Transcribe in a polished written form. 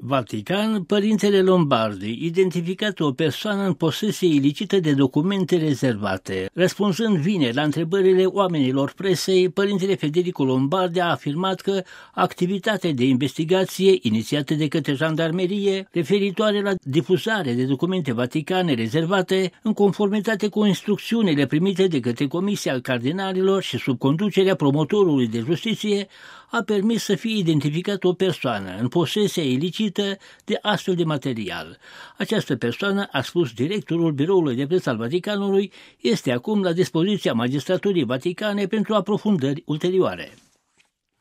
Vatican, Părintele Lombardi, identificat o persoană în posesie ilicită de documente rezervate. Răspunzând vineri la întrebările oamenilor presei, Părintele Federico Lombardi a afirmat că activitatea de investigație inițiată de către jandarmerie, referitoare la difuzare de documente vaticane rezervate, în conformitate cu instrucțiunile primite de către Comisia Cardinalilor și sub conducerea promotorului de justiție, a permis să fie identificată o persoană în posesia ilicită de astfel de material. Această persoană, a spus directorul Biroului de Presă al Vaticanului, este acum la dispoziția magistraturii vaticane pentru aprofundări ulterioare.